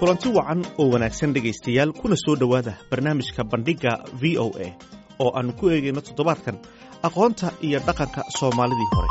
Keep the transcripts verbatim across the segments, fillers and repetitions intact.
kulanti wacan oo wanaagsan dhegaystayaal kuna soo dhowaada barnaamijka bandhigga v o a oo aanu ku eegayno toddobaadkan aqoonta iyo dhaqanka Soomaalidii hore.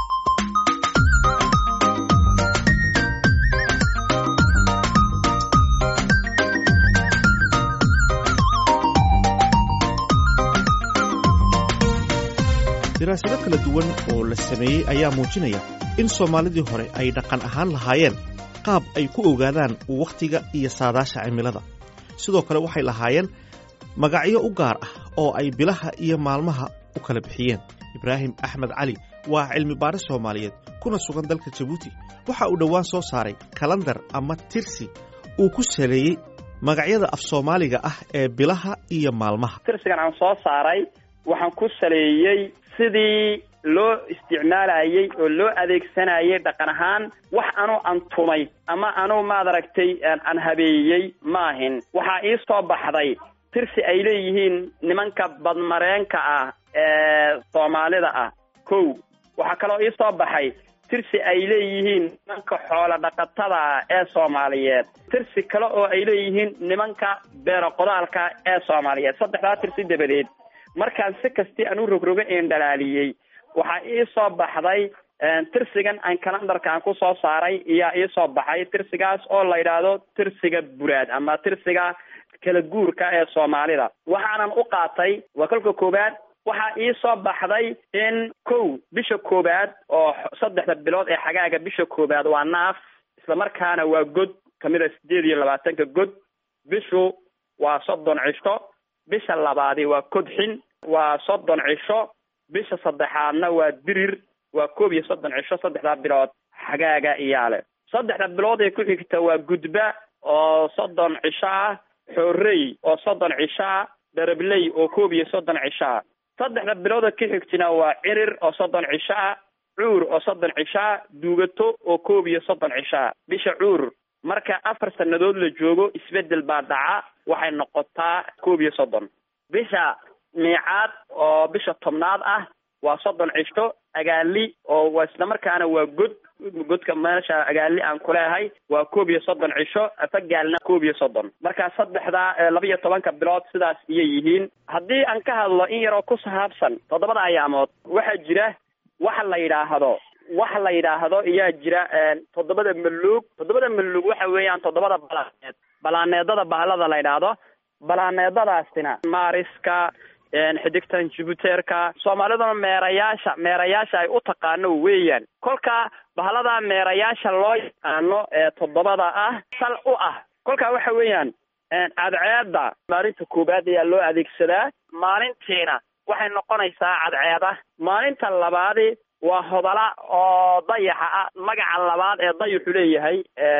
daraasado kala duwan oo la sameeyey ayaa muujinaya in Soomaalidii hore ay dhaqan ahaan lahaayeen qaab ay ku ogaadaan waqtiga iyo saadaasha cimilada. sidoo kale waxay lahaayeen magacyo u gaar ah oo ay bilaha iyo maalmaha u kala bixiyeen. Ibraahim Axmed Cali waa cilmi baaris Soomaaliyeed kuna sugan dalka Djibouti. waxa uu dhawaan soo saaray kalendar ama tirsi uu ku saleeyay magacyada af Soomaaliga ah ee bilaha iyo maalmaha. tirsigan aan soo saaray waxaan ku saleeyay sidii loo isticmaalayay oo loo adeegsanayay dhaqan ahaan wax aanu antumay ama aanu maad aragtay aan habeeyay maahin. waxaa ii soo baxday tirsi ay leeyihiin nimanka badmareenka ah ee Soomaalida ah. kow waxaa kaloo ii soo baxay tirsi ay leeyihiin nimanka xoolo dhaqatada ee Soomaaliyeed. tirsi kale oo ay leeyihiin nimanka beero qodaalka ee Soomaaliyeed. saddexdaa tirsi dabadeed markaan si kasti aan u rogroga een dhalaaliyay waxaa ii soo baxday tirsigan aan kalendarka aan ku soo saaray ayaa ii soo baxay tirsigaas oo la yidhaahdo tirsiga buraad ama tirsiga kala guurka ee Soomaalida. waxaanan u qaatay waa kolka koobaad waxaa ii soo baxday in kow bisha koobaad oo saddexda bilood ee xagaaga bisha koobaad waa naaf isla markaana waa god kamid a sideed iyo labaatanka god. bishu waa soddon cisho. bisha labaadi waa kodxin waa soddon cisho. bisha saddexaadna waa dirir waa koob iyo soddon cisho. saddexdaa bilood xagaaga iyaale. saddexda bilood ee ku xigta waa gudba oo soddon cisho ah. xoorey oo soddon cisho ah. darabley oo koob iyo soddon cisho ah. saddexda bilood ka xigtina waa cirir oo soddon cisho ah. cuur oo soddon cisho ah. duugato oo koob iyo soddon cisho ah. bisha cuur marka afar sanadood la joogo isbedel baa dhaca waxay noqotaa koob iyo soddon. bisha miicaad oo bisha tobnaad ah waa soddon cisho. agaali oo waa isla markaana waa god godka meesha agaali aan ku leeyahay waa koob iyo soddon cisho. afagaalna koob iyo soddon. marka saddexda laba iyo tobanka bilood sidaas iyay yihiin. haddii aan ka hadlo in yaroo ku saabsan toddobada ayaamood waxaa jira waxa la yidhaahdo waxa la yidhaahdo ayaa jira toddobada maluug. toddobada maluug waxa weeyaan toddobada balaaneed balaaneedada bahalada la yidhaahdo. balaaneedadaasina maariska xidigtan Jupiterka Soomaaliduna meerayaasha meerayaasha ay u taqaano weeyaan. kolka bahalada meerayaasha loo yaqaano ee toddobada ah sal u ah kolka waxa weeyaan cadceeda maalinta koobaad ayaa loo adeegsadaa. maalintiina waxay noqonaysaa cadceeda. maalinta labaadi waa hodala oo dayaxa ah. magaca labaad ee dayaxu leeyahay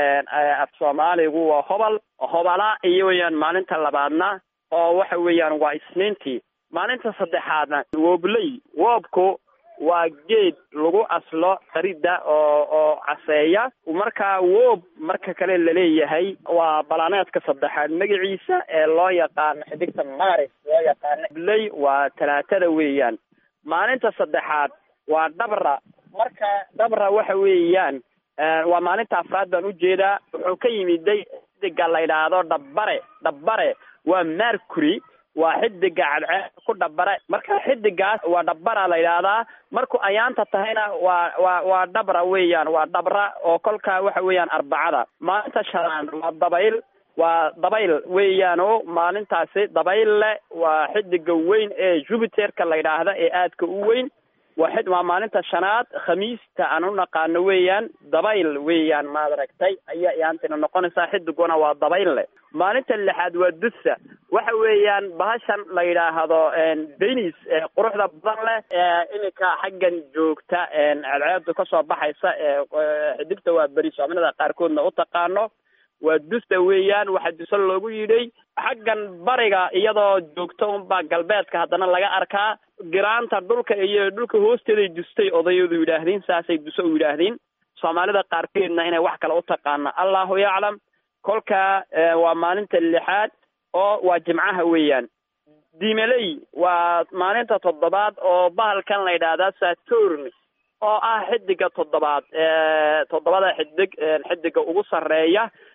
af Soomaaligu waa hobal. hobala iyo weeyaan maalinta labaadna oo waxa weeyaan waa isniintii. maalinta saddexaadna woobley. woobku waa geed lagu aslo qarida oo oo caseeya. marka woob marka kale la leeyahay waa balaaneedka saddexaad magaciisa ee loo yaqaan xidigta Maaris loo yaqaan. woobley waa talaatada weeyaan. maalinta saddexaad waa dabra. marka dabra waxa weeyaan waa maalinta afraad baan u jeedaa. wuxuu ka yimiday xidiga la yidhaahdo dhabbare. dhabbare waa Mercury waa xidiga cadceed ku dhabbare. marka xidigaas waa dhabbara la yidhaahdaa. markuu ayaanta tahayna waa waa waa dabra weeyaan. waa dabra oo kolka waxa weeyaan arbacada. maalinta shanaad waa dabayl. waa dabayl weeyaan oo maalintaasi dabayl leh. waa xidiga weyn ee Jupiterka la yidhaahda ee aadka u weyn. واحد waa maalinta shanaad. khamiista aan u naqaano weeyaan. dabayl weeyaan maad aragtay ayaa yaantina noqonaysaa. xidiguna waa dabayl leh. maalinta lixaad waa dusa. waxa weeyaan bahashan la yidhaahdo Venus ee quruxda badan leh ee iminka xaggan joogta cadceedu ka soo baxaysa ee xidigta waa beri Soomaalida qaarkoodna u taqaano. waa dusta weeyaan. waxa dusa loogu yidhay xaggan bariga iyadoo joogto unbaa galbeedka haddana laga arkaa. giraanta dhulka iyo dhulka hoosteeday dustay odayadu yidhaahdeen. saasay duso u yidhaahdeen. Soomaalida qaarkeedna inay wax kale u taqaana allahu yaclam. kolka waa maalinta lixaad oo waa jimcaha weeyaan. diimeley waa maalinta toddobaad oo bahalkan la yidhaahdaa Saturn oo ah xidiga toddobaad ee toddobada xidig xidiga ugu sarreeya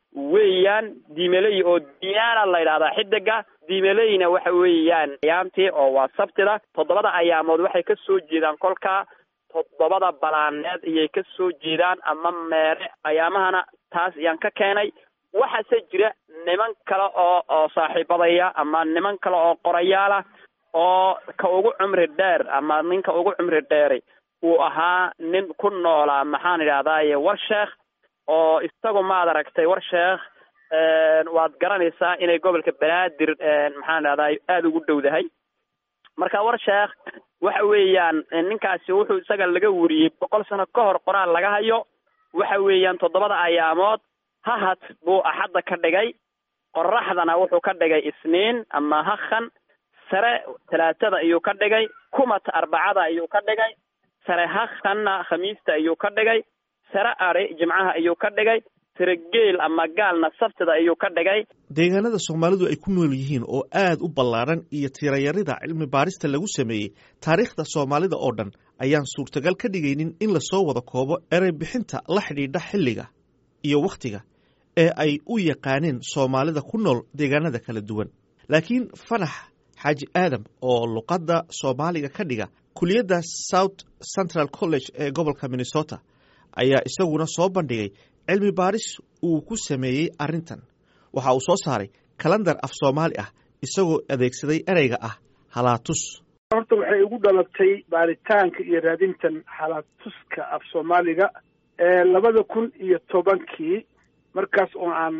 weeyaan. diimeley oo diyaana la yidhahdaa xidiga. diimeleyna waxa weeyaan ayaamtii oo waa sabtida. toddobada ayaamood waxay ka soo jeedaan kolkaa toddobada balaaneed ayay ka soo jeedaan ama meere. ayaamahana taas ayaan ka keenay. waxaase jira niman kale oo oo saaxiibadaya ama niman kale oo qorayaala oo ka ugu cumri dheer ama ninka ugu cumri dheeray uu ahaa nin ku noolaa maxaan idhahdaaye Warsheekh oo isagu maad aragtay Warsheekh waad garanaysaa inay gobolka Banaadir maxaan idhahdaa aada ugu dhowdahay. marka Warsheekh waxa weeyaan ninkaasi wuxuu isaga laga wariyey boqol sano ka hor qoraal laga hayo. waxa weeyaan toddobada ayaamood hahad buu axadda ka dhigay, qoraxdana wuxuu ka dhigay isniin ama hakhan, sare talaatada ayuu ka dhigay, kumata arbacada ayuu ka dhigay, sare hakhanna khamiista ayuu ka dhigay, sare ari jimcaha ayuu ka dhigay, sare geel ama gaalna sabtida ayuu ka dhigay. deegaanada Soomaalidu ay ku nool yihiin oo aad u ballaaran iyo tirayarida cilmi baarista lagu sameeyey taariikhda Soomaalida oo dhan ayaan suurtagal ka dhigaynin in la soo wada koobo erey bixinta la xidhiidha xilliga iyo wakhtiga ee ay u yaqaaneen Soomaalida ku nool deegaanada kala duwan. laakiin Fanax Xaaji Aadam oo luqadda Soomaaliga ka dhiga kuliyadda South Central College ee gobolka Minnesota ayaa isaguna soo bandhigay cilmi baaris uu ku sameeyey arrintan. waxa uu soo saaray kalendar af Soomaali ah isagoo adeegsaday ereyga ah halaatus. horta waxay ugu dhalatay baaritaanka iyo raadintan halaatuska af Soomaaliga ee labada kun iyo tobankii markaas oo aan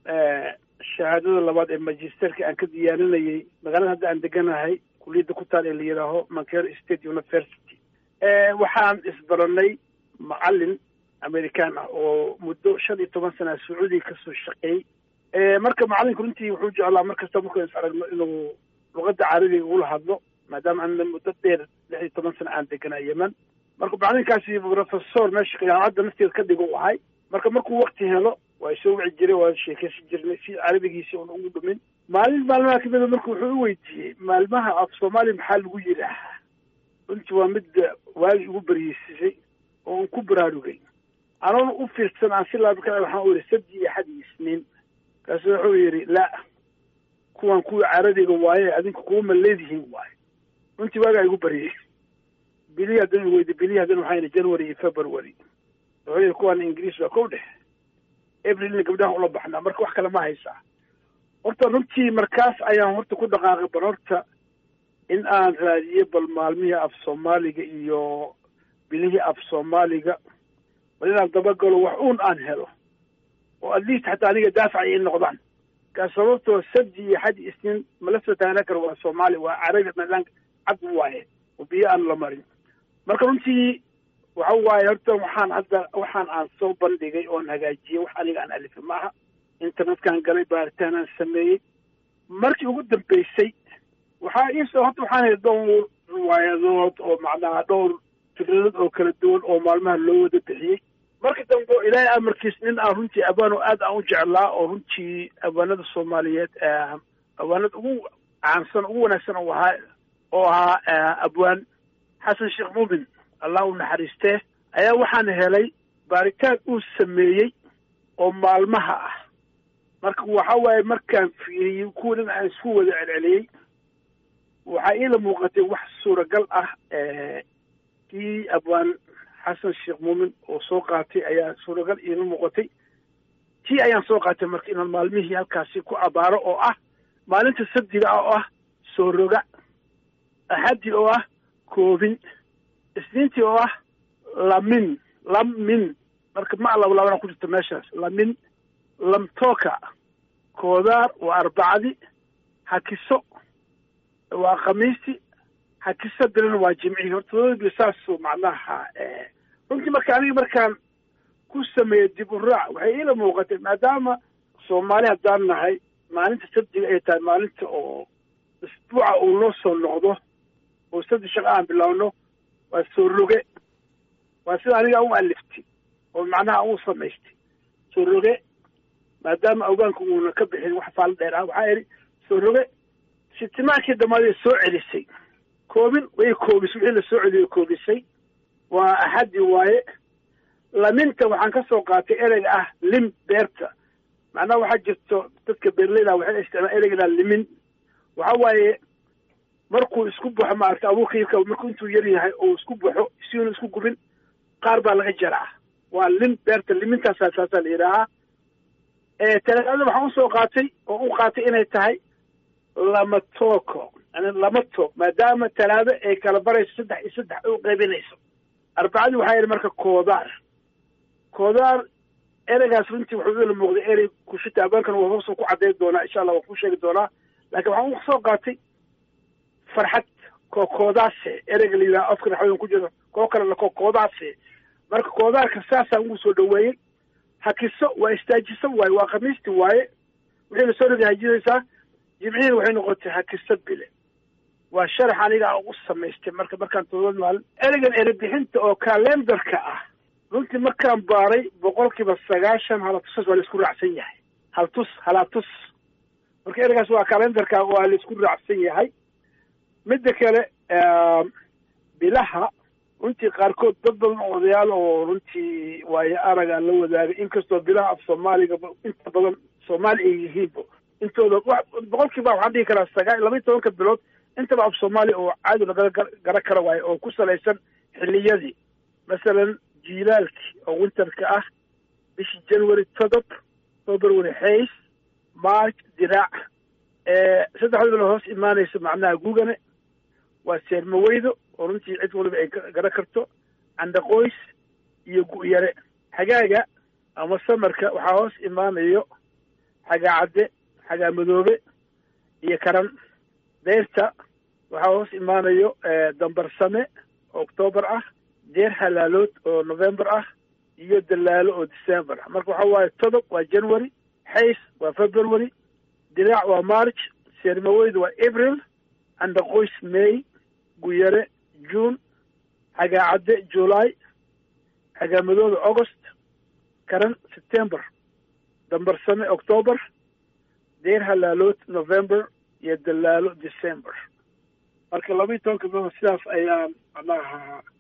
shahaadada labaad ee magisterka aan ka diyaarinayay magaalada hadda aan deganahay kuliyadda ku taal ee la yidhaaho Montclair State University. waxaan isbaranay macallin American ah oo muddo shan iyo toban sana Sacuudi ka soo shaqeeyay. marka macallinku runtii wuxuu jeclaa markasta markuu is aragno inuu luqadda carabiga ula hadlo maadaama aan muddo dheer lix iyo toban sana aan deganaa Yemen. marka macallinkaasi professor meesha jaamacadda nafteeda ka dhigo u ahay. marka markuu waqti helo waa soo wici jiray waa sheekaysan jirnay si carabigiisa uun ugu dhumin. maalin maalmaha kamid a marka wuxuu u weydiiyey maalmaha af Soomaali maxaa lagu yidhaahaa. runtii waa mid waagi ugu bariisisay oo aan ku baraarugay. anoona u fiirsan aan si laabka waxaan u yidhi sabti iyo axad iyo isniin. kaasi wuxuu yidhi la kuwan kuwa carabiga waaye adinku kuwa ma leedihiin waaye. runtii waagaa igu bariyey. bilihi haddana weydi bilihi haddana waxaa yidhi January iyo February. wuxuu yidhi kuwan Ingiriis waa kow dhex Aprilna gabdhaha ula baxnaa marka wax kale ma haysaa. horta runtii markaas ayaan horta ku dhaqaaqay bal horta in aan raadiyo bal maalmihii af Soomaaliga iyo bilihii af Soomaaliga bal inaan dabagalo wax uun aan helo oo at least xataa aniga daafacay in noqdaan. kaas sababtoo sabti iyo axad isniin mala soo taagna karo waa Soomaali waa carabi madaan cad waaye oo biyo aan la marin. marka runtii waxa waaye horta waxaan hadda waxaan aan soo bandhigay oon hagaajiyey wax aniga aan alifay maaha. internetkaan galay baaritaan aan sameeyey. markii ugu dambeysay waxaa iisoo horta waxaan helay dhowr riwaayadood oo macnaha dhowr fikradood oo kala duwan oo maalmaha loo wada bixiyey. markii dambe ilaahay amarkiis nin aan runtii abwaano aad aan u jeclaa oo runtii abwaanada Soomaaliyeed abwaanada ugu caansan ugu wanaagsan oo ahaa oo ahaa abwaan Xasan Sheekh Muumin Allah u naxariistee ayaa waxaan helay baaritaan uu sameeyey oo maalmaha ah. marka waxa waaye markaan fiiriyey kuwan aan isku wada celceliyey waxaa ila muuqatay wax suuragal ah kii abwaan Xasan Sheekh Muumin oo soo qaatay ayaa suuragal ila muuqatay. tii ayaan soo qaatay marka inaan maalmihii halkaasi ku abaaro oo ah maalinta sabtiga ah oo ah soo roga, axadii oo ah koobin, isniintii oo ah lamin lamin marka ma laba labana ku jirta meeshaas lamin lamtooka koodaar waa arbacadi hakiso waa khamiisti hakiso diran waa jimcii. horta saas macnaha runtii marka aniga markaan ku sameeyey dib u raac waxay ila muuqatay maadaama Soomaali haddaan nahay maalinta sabtiga ay tahay maalinta oo isbuuca uu noo soo noqdo oo saddex shaqo aan bilowno waa soo roge waa sida aniga u aliftay oo macnaha u samaystay soo roge maadaama awgaanku uuna ka bixin wax faal dheer ah waxaa yidhi soo roge sitimaankii dhammaadee soo celisay koobin way koobisay wixii la soo celiyey koobisay waa axadii waaye. laminta waxaan ka soo qaatay ereyga ah lim beerta macnaha waxaa jirto dadka beerleyda waxay isticmaalaan ereyga limin waxa waaye markuu isku baxo maaragtay abuurkiisa markuu intuu yar yahay oo isku baxo si uu isku gubin qaar baa laga jaraa waa lin beerta limintaas asaasa la yidhaahaa ee talaadada waxaan usoo qaatay oo u qaatay inay tahay lama tooko yani lama toog maadaama talaado ay kala barayso saddex iyo saddex u qaybinayso arbacadii waxaa yidhi marka koodaar koodaar ereygaas runtii wuxuu ila muuqday erey kushita abaankan waa hoos ku caddayn doonaa insha allah waan ku sheegi doonaa laakiin waxaan usoo qaatay farxad kookoodaase ereyga la yidhaha afka naxwadan ku jiro koo kale la kookoodaase marka koodaarka saasaan ugu soo dhaweeyey hakiso waa istaajiso waaye waa khamiisti waaye wixii lasoo dhigay hajinaysaa jimcihii waxay noqotay hakiso bile waa sharax aniga aan ugu samaystay marka markaan todobaad maalin ereygan erebixinta oo kalendarka ah runtii markaan baaray boqolkiiba sagaashan halatusas waa la isku raacsan yahay haltus halatus marka ereygaas waa kalendarka waa la isku raacsan yahay midda kale bilaha runtii qaarkood dad badan oo odayaal oo runtii waayo aragaa la wadaagay inkastoo bilaha af soomaaliga inta badan soomaali ay yihiinba intooda boqolkiiba waxaan dhihi karaa sagaa laba iyo tobanka bilood intaba af soomaali oo caadi lagala gara kara waayo oo ku salaysan xilliyadii masalan jiilaalkii oo winterka ah bishii january todob february hays march diraac saddexda bilo hoos imaanaysa macnaha gugane waa seermaweydo oo runtii cid waliba ay gara karto candaqoys iyo gu'yare xagaaga ama samarka waxaa hoos imaanayo xagaa cadde xagaa madoobe iyo karan deyrta waxaa hoos imaanayo dambarsame oo octoobar ah deer halaalood oo november ah iyo dalaalo oo december ah marka waxa waaye todob waa january hays waa february diraac waa march seermaweydo waa april candaqoys may guyare june xagaa cadde july xagaa madoobe august karan september dambarsame october deer halaalood november iyo dalaalo december marka laba iyo tobanka bilood sidaas ayaan macnaha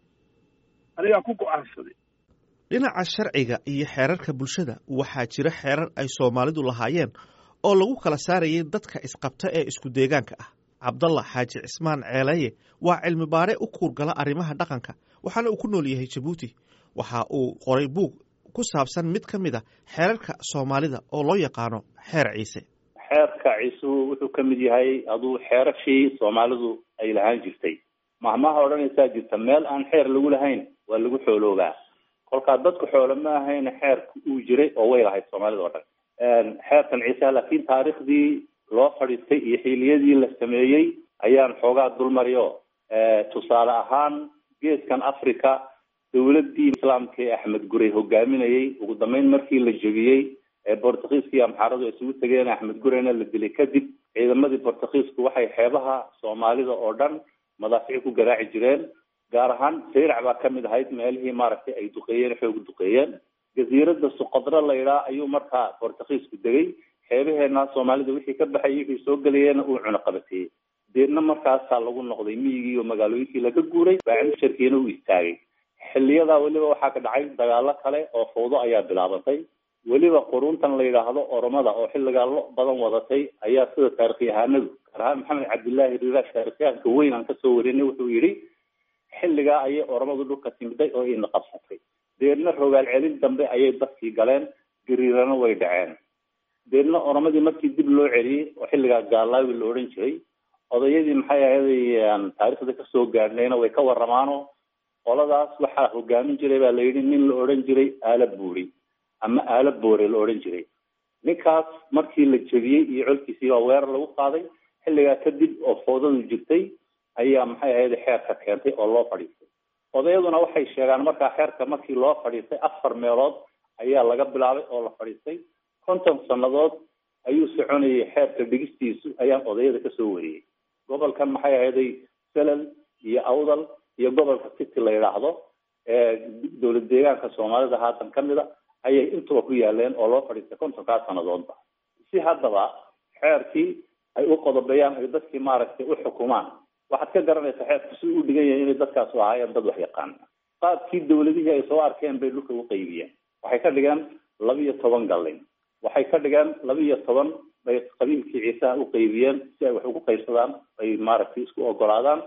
anigaa ku go-aansaday dhinaca sharciga iyo xeerarka bulshada waxaa jira xeerar ay soomaalidu lahaayeen oo lagu kala saarayay dadka isqabta ee isku deegaanka ah cabdalla xaaji cismaan ceelaye waa cilmi baare u kuurgala arrimaha dhaqanka waxaana uu ku nool yahay jabuuti waxa uu qoray buug ku saabsan mid ka mid a xeerarka soomaalida oo loo yaqaano xeer ciise xeerka ciise wuxuu ka mid yahay aduu xeerashii soomaalidu ay lahaan jirtay mahmaha odhanaysaa jirta meel aan xeer lagu lahayn waa lagu xooloobaa kolkaa dadku xoolo ma ahayn xeerka uu jiray oo way lahayd soomaalida oo dhan xeerkan ciise laakiin taariikhdii loo fadhiistay iyo xiliyadii la sameeyey ayaan xoogaa dulmariyo tusaale ahaan geeskan africa dawladii islaamka ee axmed gurey hogaaminayay ugu dambeyn markii la jebiyey ee bortugiiska iyo amxaaradu isugu tageen axmed gureyna la dilay kadib ciidamadii bortugiisku waxay xeebaha soomaalida oo dhan madaafiic ku garaaci jireen gaar ahaan sayrac baa kamid ahayd meelihii maaragtay ay duqeeyeen xoog duqeeyeen jasiirada suqadra la yidhaha ayuu markaa bortugiisku degay xeebaheena soomaalida wixii ka baxay wixii soo gelayeena uu cuno qabateeyey deedna markaasaa lagu noqday miyigii iyo magaalooyinkii laga guuray baacimusharkiina uu istaagay xiliyadaa weliba waxaa ka dhacay dagaalo kale oo fawdo ayaa bilaabatay weliba quruntan la yidhaahdo oromada oo xilligaa lo badan wadatay ayaa sida taarikhyahanadu gaar ahaan maxamed cabdillaahi riiraash taarikhyahanka weyn aan kasoo warinay wuxuu yidhi xilligaa ayay oromadu dhulka timiday oo ina qabsatay deedna rogaal celin dambe ayay dadkii galeen gariirana way dhaceen deedna oromadii markii dib loo celiyey oo xilligaa gaalaawi la odhan jiray odayadii maxay ahaday taariikhda kasoo gaadhnayna way ka waramaano qoladaas waxaa hogaamin jiray baa la yidhi nin la odhan jiray aala buuri ama aala boore la odhan jiray ninkaas markii la jebiyey iyo colkiisii baa weerar lagu qaaday xilligaa kadib oo foodadu jirtay ayaa maxay ahayd xeerka keentay oo loo fadhiistay odayaduna waxay sheegaan markaa xeerka markii loo fadhiistay afar meelood ayaa laga bilaabay oo la fadhiistay konton sannadood ayuu soconayay xeerka dhigistiisu ayaan odayada kasoo wariyey gobolkan maxay ahaday selal iyo awdal iyo gobolka city la yidhaahdo ee dowlad deegaanka soomaalida haatan kamid a ayay intuba ku yaaleen oo loo fadhiistay kontonkaa sannadoodba si haddaba xeerkii ay u qodobeeyaan ay dadkii maaragtay u xukumaan waxaad ka garanaysaa xeerku si u dhigan yahay inay dadkaas ahaayeen dad wax yaqaan qaabkii dawladihii ay soo arkeen bay dhulka u qaybiyeen waxay ka dhigeen laba iyo toban gallin waxay ka dhigeen laba iyo toban bay qabiilkii ciisaha u qaybiyeen si ay wax ugu qaybsadaan ay maaragtay isku ogolaadaan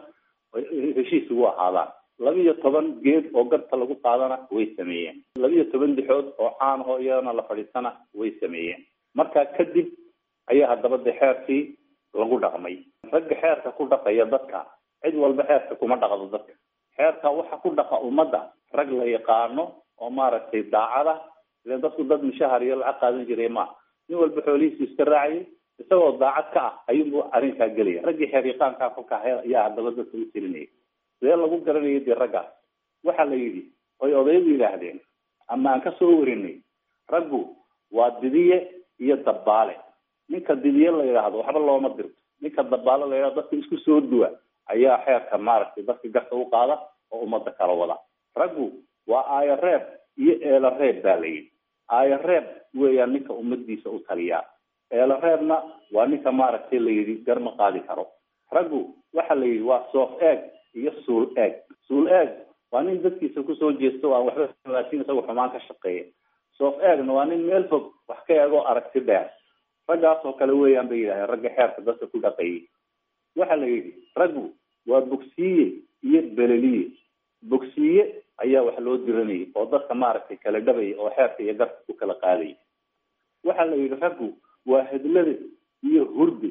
heshiis ugu ahaadaan laba iyo toban geed oo garta lagu qaadana way sameeyeen laba iyo toban dixood oo caan oo iyadana la fadhiisana way sameeyeen markaa kadib ayaa haddaba de xeerkii lagu dhaqmay ragga xeerka ku dhaqaya dadka cid walba xeerka kuma dhaqdo dadka xeerka waxa ku dhaqa ummadda rag la yaqaano oo maaragtay daacada ileen dadku dad mushahar iyo lacag qaadan jiray ma nin walba xoolihiisa iska raacayay isagoo daacad ka ah ayuunbu arrinkaa gelaya raggii xeer yaqaankaa kolka ayaa haddaba dadka u tirinayay sidee lagu garanayay dee raggaas waxaa la yidhi oy odayadu yidhaahdeen ama aan ka soo warinay raggu waa didiye iyo dabbaale ninka didiye la yidhaahdo waxba looma dirto ninka dabbaale la yidhahdo dadka isku soo duwa ayaa xeerka maaragtay dadka garta u qaada oo ummadda kala wada raggu waa aayo reeb iyo eelo reeb baa la yidhi aayo reeb weeyaan ninka ummadiisa u taliyaa eelo reebna waa ninka maaragtay la yidhi gar ma qaadi karo raggu waxa la yidhi waa soof eeg iyo suul eeg suul eeg waa nin dadkiisa kusoo jeesto aan waxba laakiin isagu xumaan ka shaqeeya soof eegna waa nin meel fog wax ka eegoo aragti dheer raggaas oo kale weeyaan bay yidhahdeen ragga xeerka dadka ku dhaqayay waxa la yidhi raggu waa bogsiiye iyo beleliye bogsiiye ayaa wax loo diranayay oo dadka maaragtay kala dhabaya oo xeerka iyo garka ku kala qaadayay waxa la yidhi raggu waa hedlade iyo hurdi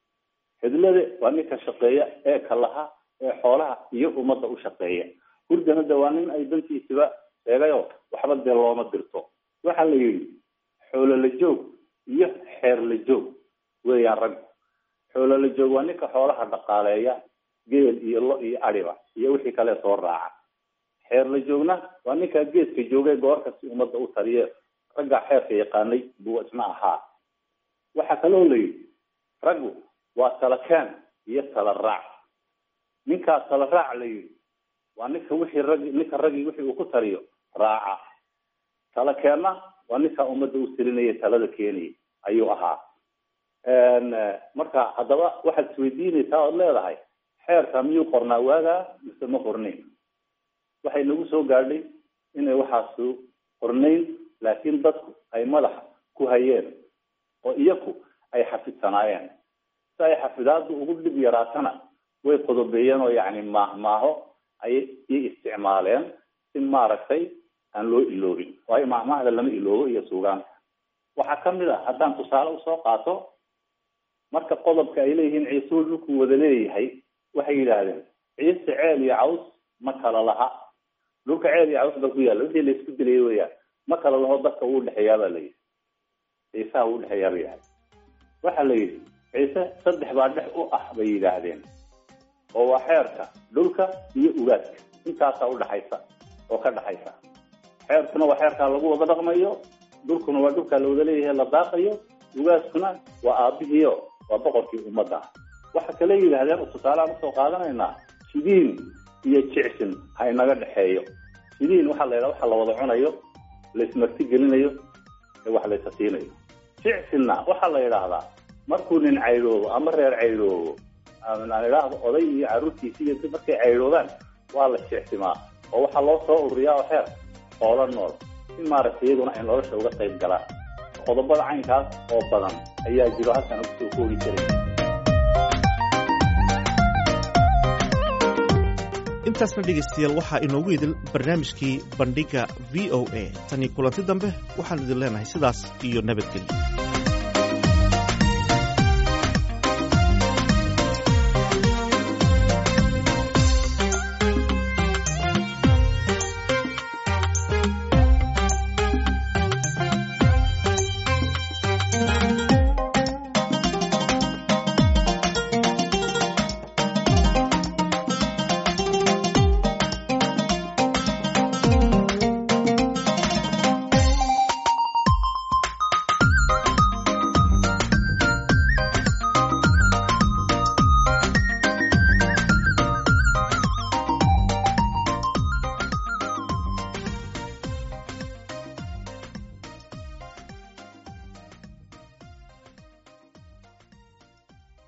hedlade waa ninka shaqeeya ee kalaha ee xoolaha iyo ummadda u shaqeeya hurdana de waa nin ay dantiisiba sheegayo waxba dee looma dirto waxa la yidhi xoolo la joog iyo xeer la joog weeyaan raggu xoolo la joog waa ninka xoolaha dhaqaaleeya geel iyo lo iyo adhiba iyo wixii kale soo raaca xeer la joogna waa ninka geedka joogay goorkasi ummadda u taliye ragga xeerka yaqaanay buu isna ahaa waxaa kaloo la yidhi raggu waa talakeen iyo tala raac ninkaa tala raac la yidhi waa ninka wixii rag ninka raggii wixii uu ku taliyo raaca talakeenna waa ninka ummadda u talinaya talada keenaya ayuu ahaa marka haddaba waxaad isweydiinaysaa ood leedahay xeerka miyuu qornaa waagaa mise ma qornayn waxay nagu soo gaadhay inay waxaasu qornayn laakiin dadku ay madaxa ku hayeen oo iyaku ay xafidsanaayeen si ay xafidaadu ugu dhib yaraatana way qodobeeyeen oo yacni maahmaaho ayay i isticmaaleen si maaragtay aan loo iloobin waayo maahmaahda lama iloobo iyo suugaanka waxaa kamid a haddaan tusaale usoo qaato marka qodobka ay leeyihiin ciisuu dhulku wada leeyahay waxay yidhaahdeen ciise ceel iyo caws ma kala laha dhulka ceel iyo caws ba ku yaalla wixii la isku dilayay weeyaan ma kala laho dadka uu dhexeeyaa baa la yidhi ciisaha uu dhexeeyaa ba yahay waxaa la yidhi ciise saddex baa dhex u ah bay yidhaahdeen oo waa xeerka dhulka iyo ugaadka intaasaa udhaxaysa oo ka dhaxaysa xeerkuna waa xeerkaa lagu wada dhaqmayo dhulkuna waa dhulkaa la wada leeyahay la daaqayo ugaadkuna waa aabihiio waa boqorkii ummadda waxa kale yidhaahdeen tusaaleaan usoo qaadanaynaa sidiin iyo jicsin ha inaga dhexeeyo sidiin waxaa la yidhaha waxa la wada cunayo laismarti gelinayo ee wax laysa siinayo jicsinna waxaa la yidhaahdaa markuu nin caydhoobo ama reer caydhoobo aan idhaahdo oday iyo carruurtiisi iyo markay caydhoodaan waa la jicsimaa oo waxaa loo soo ururiyaa oo xeer xoolo nool si maaragtay iyaguna ay nolosha uga qayb galaan qodobada caynkaas oo badan ayaa jiro halkan ugu soo koobi jiray intaasna dhegaystayaal waxaa inoogu idil barnaamijkii bandhigga v o a tanii kulanti dambe waxaan idin leenahay sidaas iyo nabadgelyo.